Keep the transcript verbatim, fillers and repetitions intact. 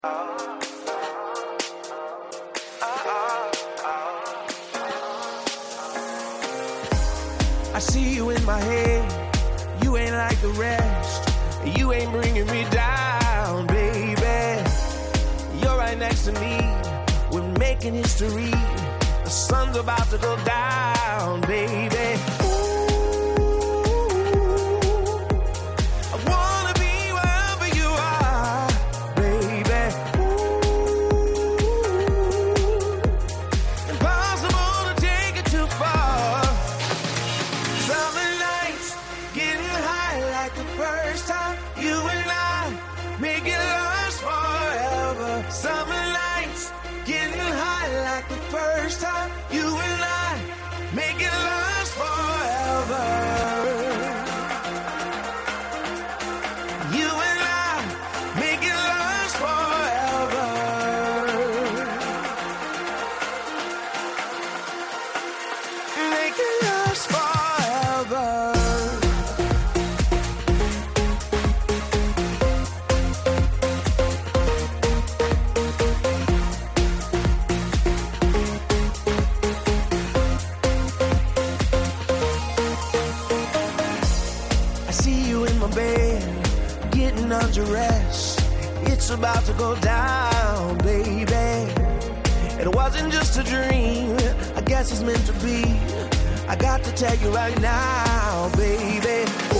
I see you in my head, you ain't like the rest, you ain't bringing me down, baby. You're right next to me, we're making history, the sun's about to go down, baby. First time you and I make it last forever. You and I make it last forever. Make it last forever. Undress, it's about to go down, baby. It wasn't just a dream, I guess it's meant to be. I got to tell you right now, baby.